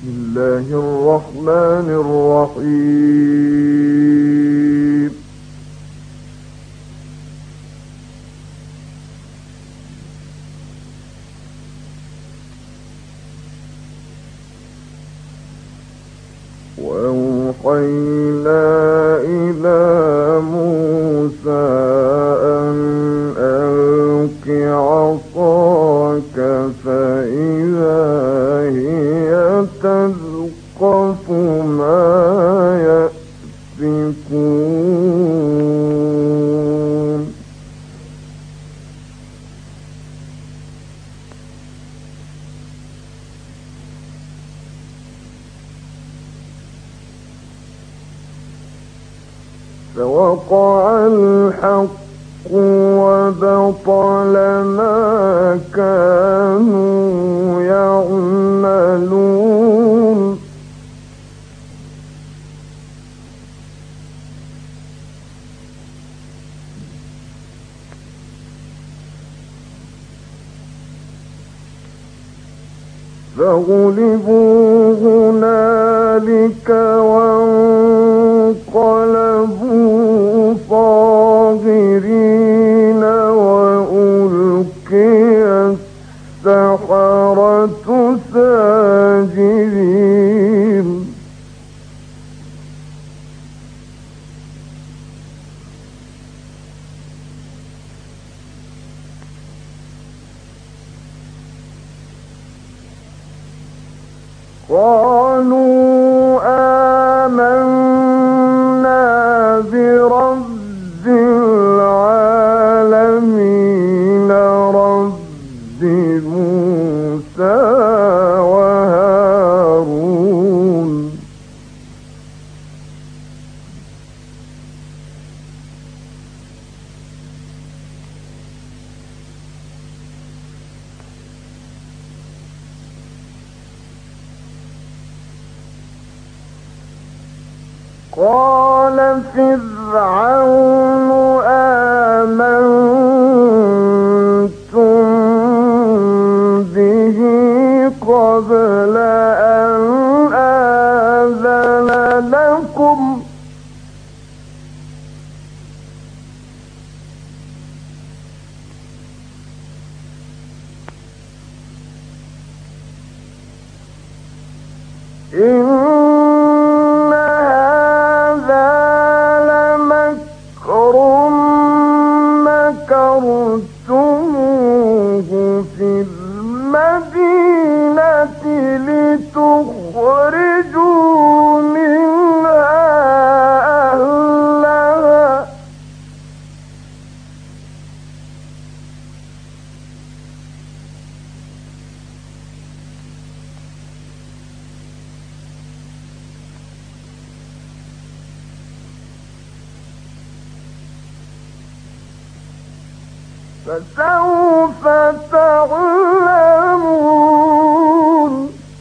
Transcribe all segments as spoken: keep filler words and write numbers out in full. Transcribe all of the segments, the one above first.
الله الرحمن الرحيم. وأوحينا إلى موسى أن ألق عصاك فإذا هي تلقف ما يأفكون. فوقع الحق وبطل ما كانوا يعملون. فغلبوا هنالك وانقلبوا صاغرين وألقي السحرة ساجدين. قالوا آمنا برب العالمين رب موسى وهارون. قال فرعون آمنتم به قبل أن آذن لكم إن في المدينة لتخرجوا منها أهلها فسوف تعلمون.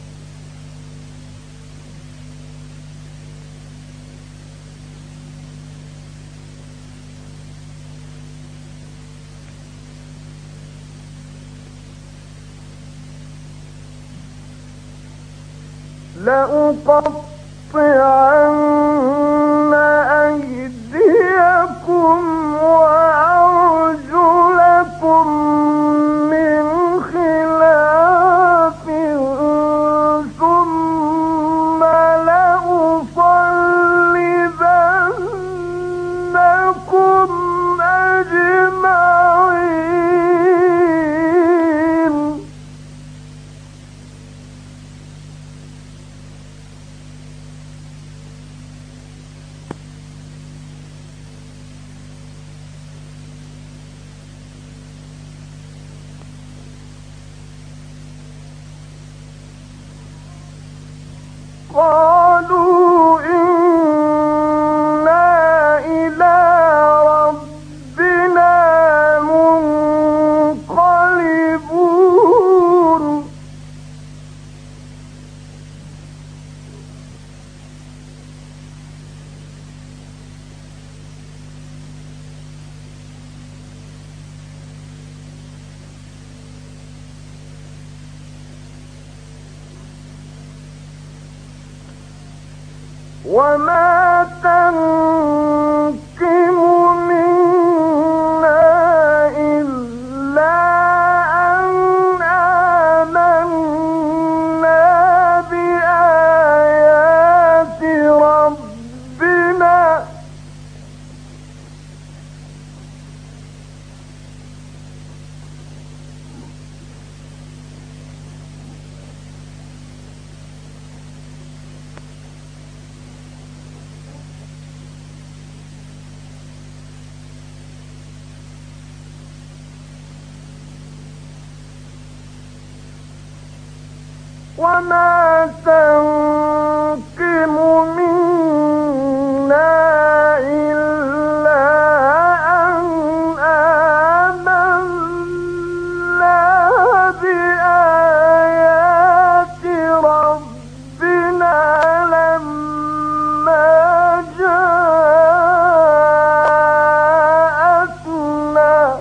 لأقطعن أيديكم وأرجلكم من خلاف ثم لأصلبنكم أجمعين. قالوا إنا إلى ربنا منقلبون. وما تنقم منا إلا أن آمنا بآيات ربنا وما تنقم منا إلا أن آمنا بآيات ربنا لما جاءتنا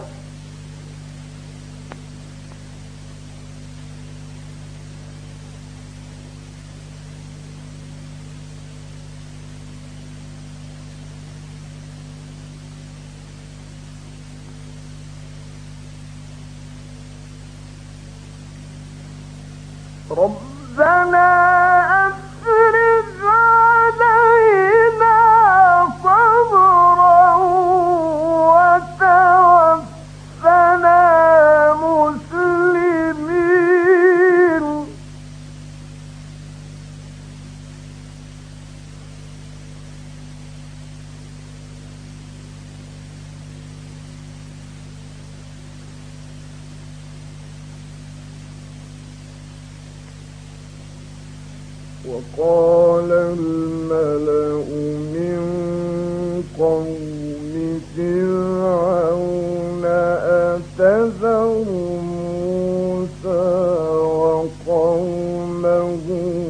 ربنا أفرغ علينا صبرا وتوفنا مسلمين وقال الملأ من قوم فرعون أتذر موسى وقومه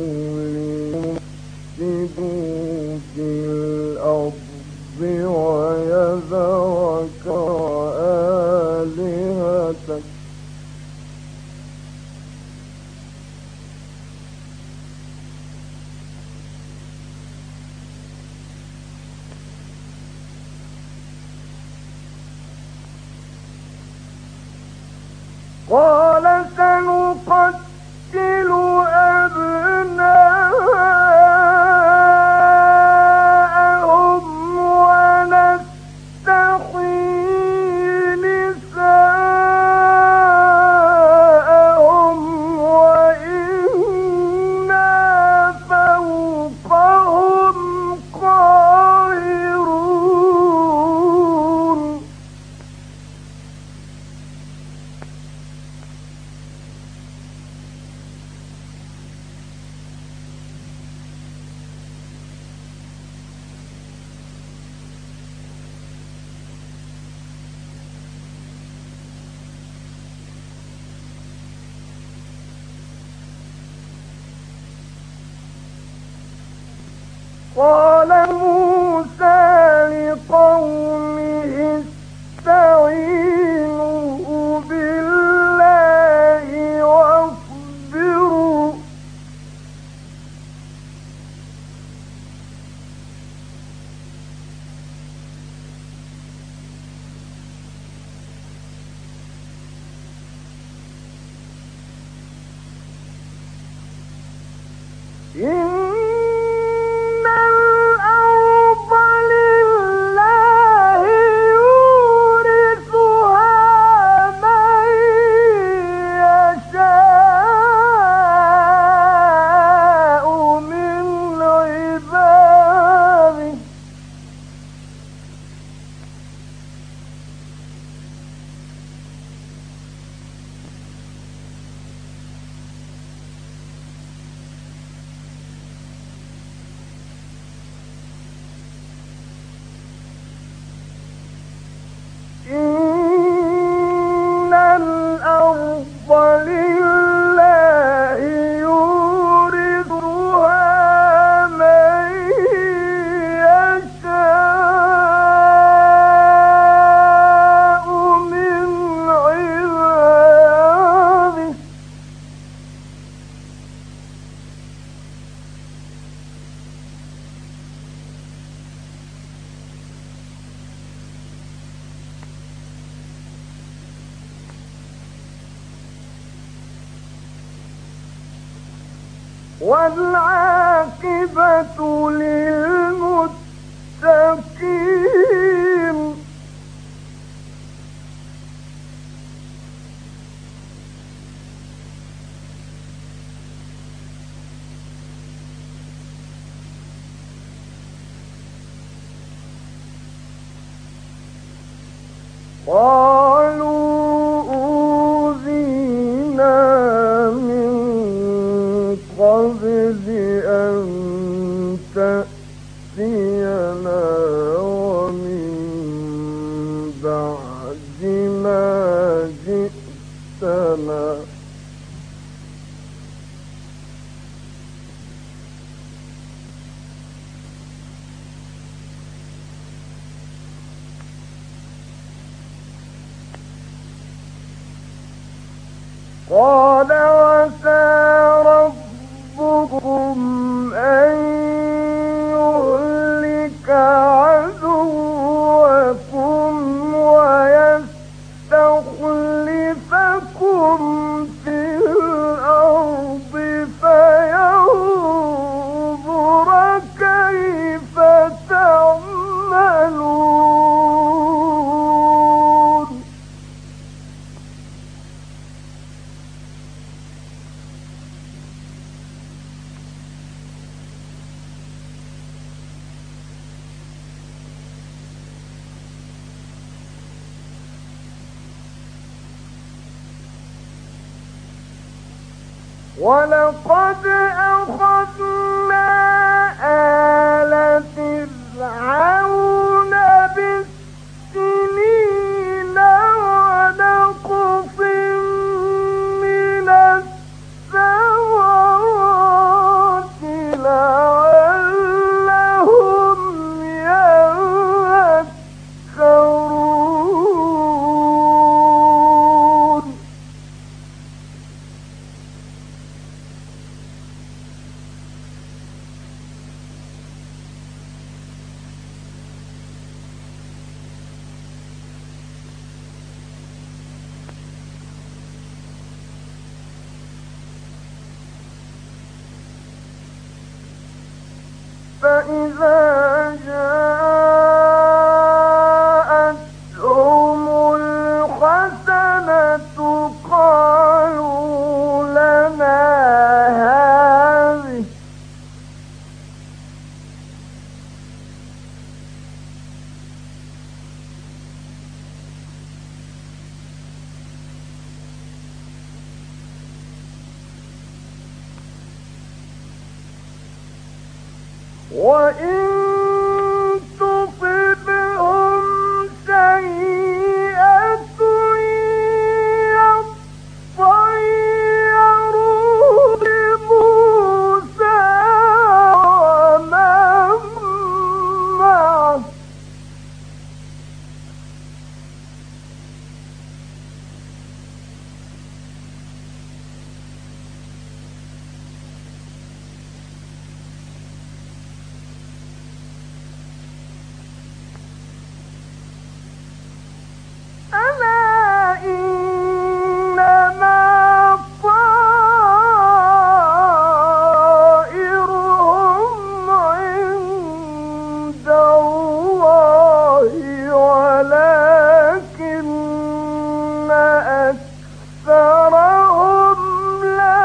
ليفسدوا في الأرض ويذرك وآلهتك قال سنقتل أبناءهم ونستحيي نساءهم وإنا فوقهم قاهرون قال موسى لقومه استعينوا بالله واصبروا إن الأرض والعاقبة للمتقين. قالوا أوذينا من قبل أن تأتينا ومن بعد ما جئتنا. قال عسى ربكم أن يهلك عدوكم ويستخلفكم في الأرض فينظر كيف تعملون. ولقد أخذنا آل فرعون بالسنين ونقص من الثمرات لعلهم يذكرون. فإذا جاءتهم الحسنة قالوا لنا هذه وإن تصبهم سيئة يطيروا بموسى ومن معه ألا إنما طائرهم عند الله ولكن أكثرهم لا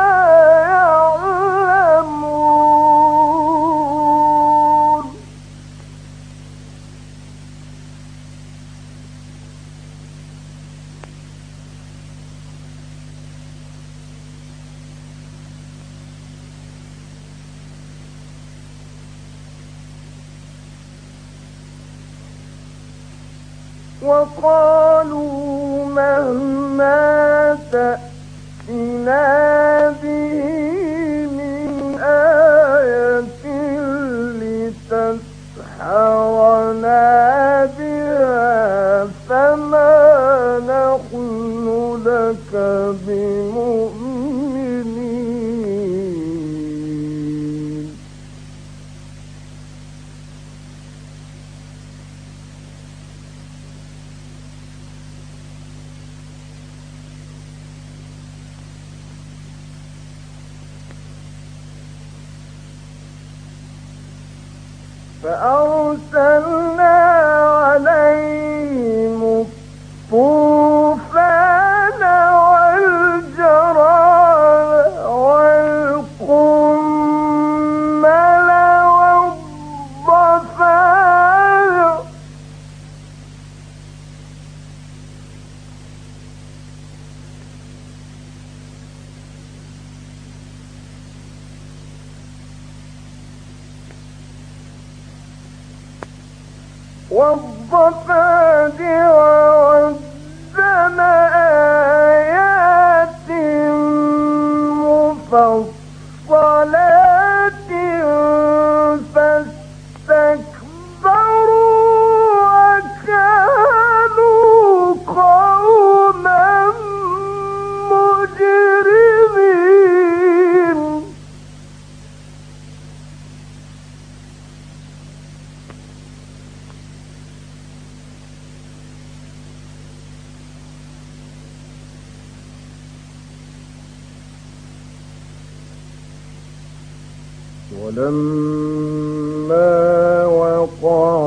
يعلمون. وقالوا مهما تأتنا به من آية لتسحرنا بها فما نحن لك بمؤمنين. فأرسلنا عليهم الطوفان والجراد والقمل والضفادع والضفادع والدم آيات مفصلات فاستكبروا وكانوا قوما مجرمين. ولما وقع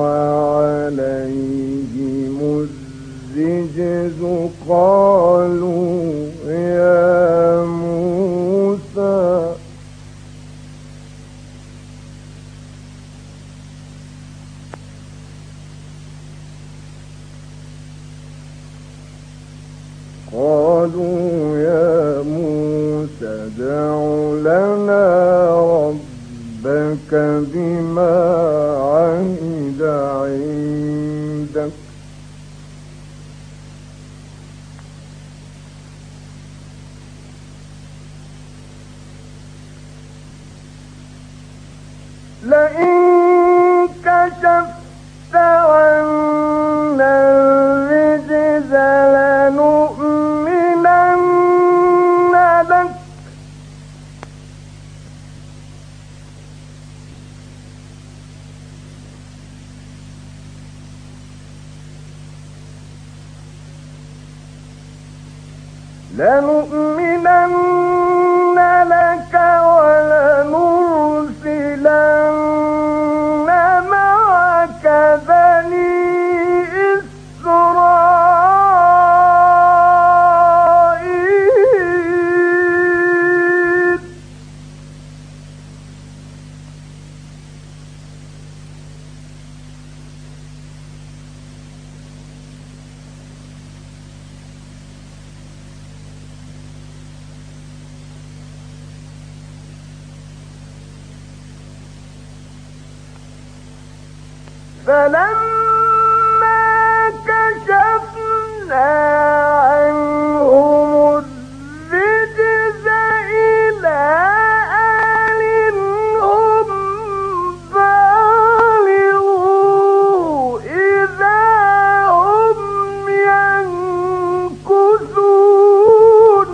عليهم الرجز قالوا يا موسى قالوا يا موسى ادع لنا ربك بما عهد عندك لئن كشفت عنا الرجز لنؤمنن لك لنؤمنن لك ولنرسلن معك بني إسرائيل فلما كشفنا عنهم الرجز إلى أجل هم بالغوه إذا هم ينكثون.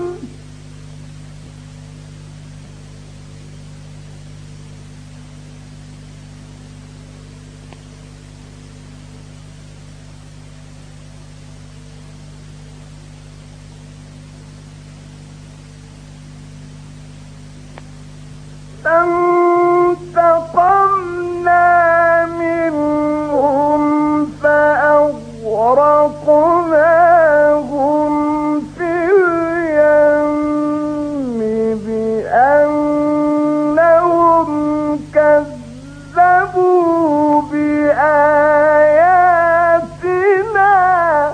فانتقمنا منهم فأغرقناهم في اليم بأنهم كذبوا بآياتنا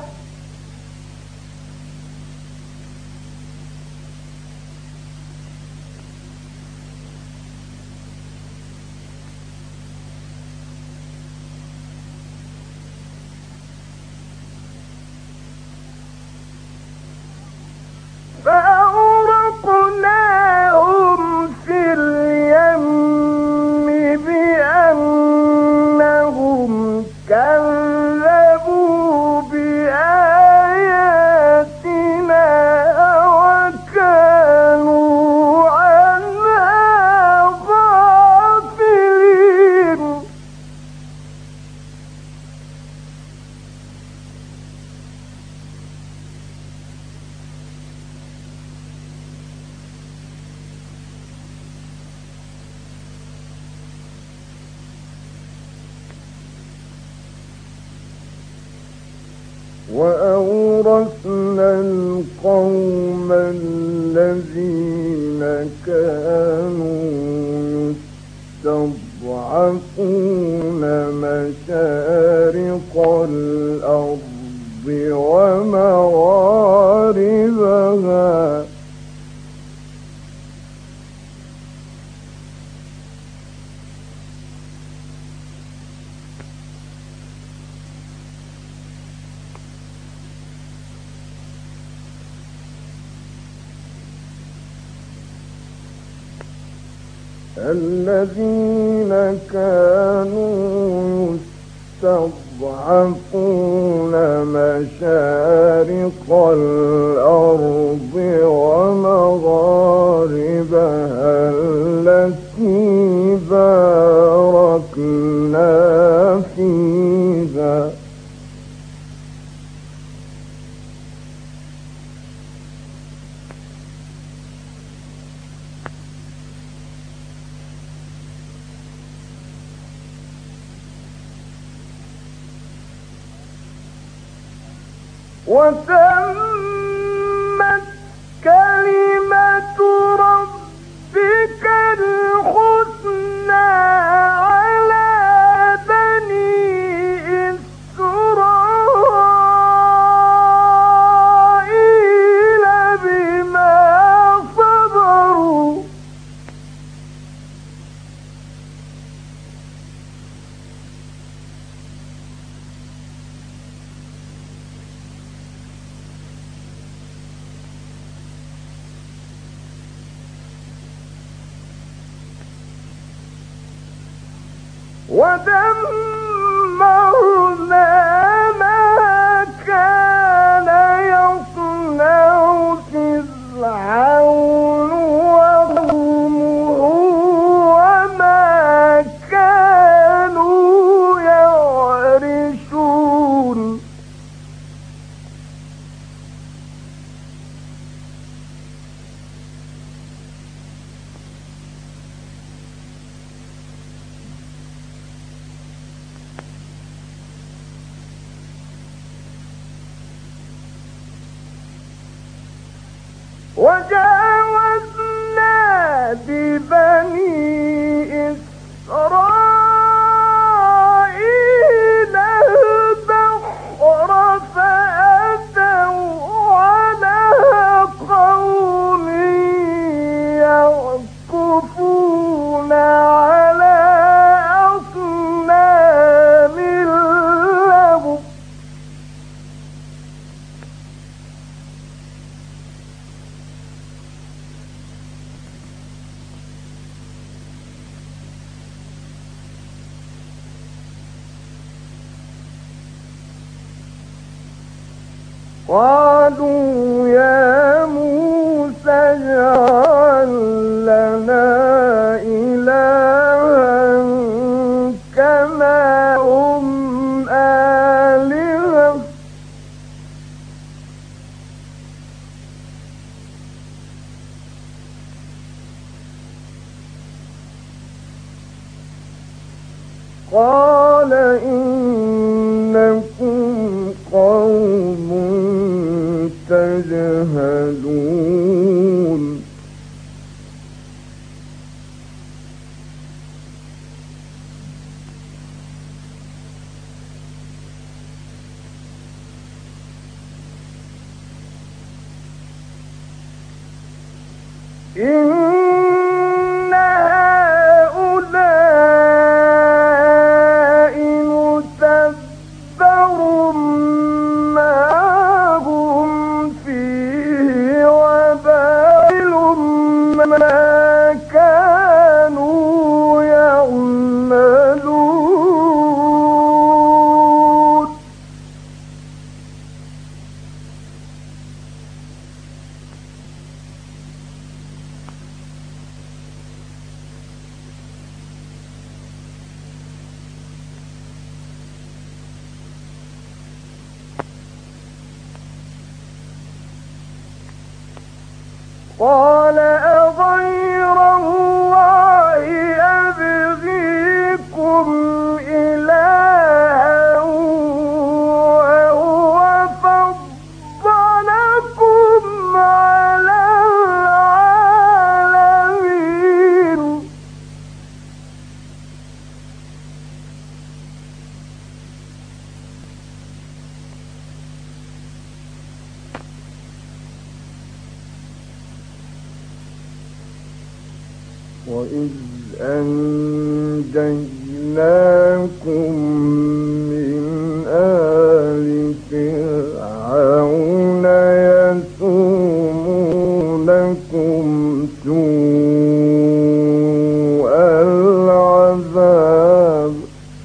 وأورثنا القوم الذين كانوا يستضعفون مشارق الأرض ومغاربها الذين كانوا يستضعفون مشارق الأرض ومغاربها التي باركنا فيها وتمت كلمة ربك الحسنى على بني إسرائيل بما صبروا ودمرنا ما كان يصنع فرعون وقومه وما كانوا يعرشون وجاوزنا ببني إسرائيل البحر فأتوا على قوم يعكفون على أصنام لهم قالوا يا موسى اجعل لنا إلها كما هم آلهة قال إنكم قوم تجهلون إن هؤلاء متبر ما هم فيه وباطل ما كانوا يعملون قال أغير الله أبغيكم إلها وهو وإذ أنجيناكم من آل فرعون يسومونكم سوء العذاب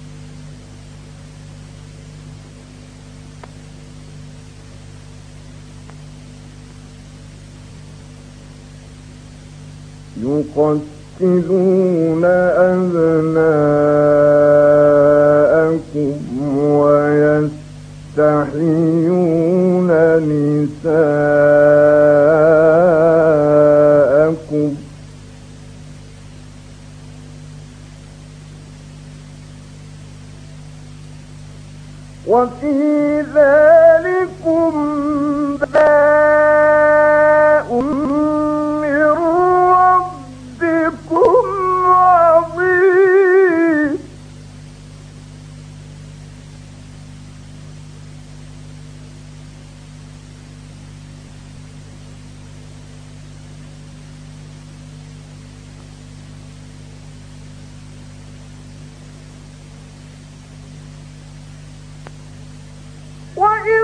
يقتلون أبناءكم ويستحيون نساءكم وفي ذلكم بلاء من ربكم عظيم وإذ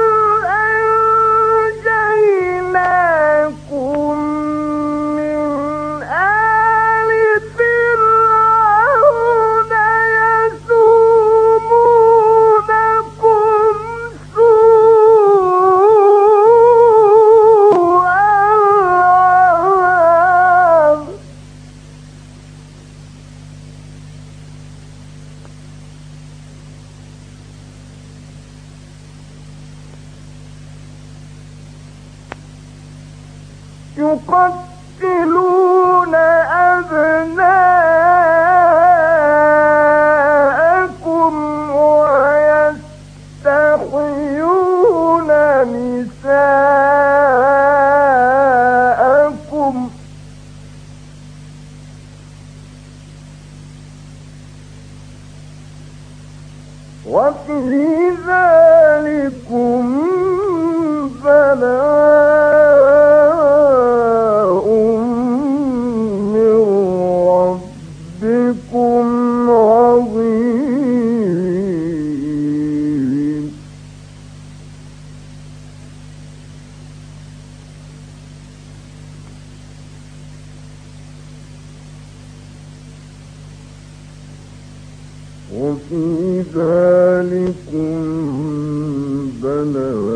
أنجيناكم من آل فرعون يسومونكم سوء العذاب يقتلون أبناءكم ويستحيون نساءكم وفي ذلكم بلاء من ربكم عظيم وفي ذلكم بلاء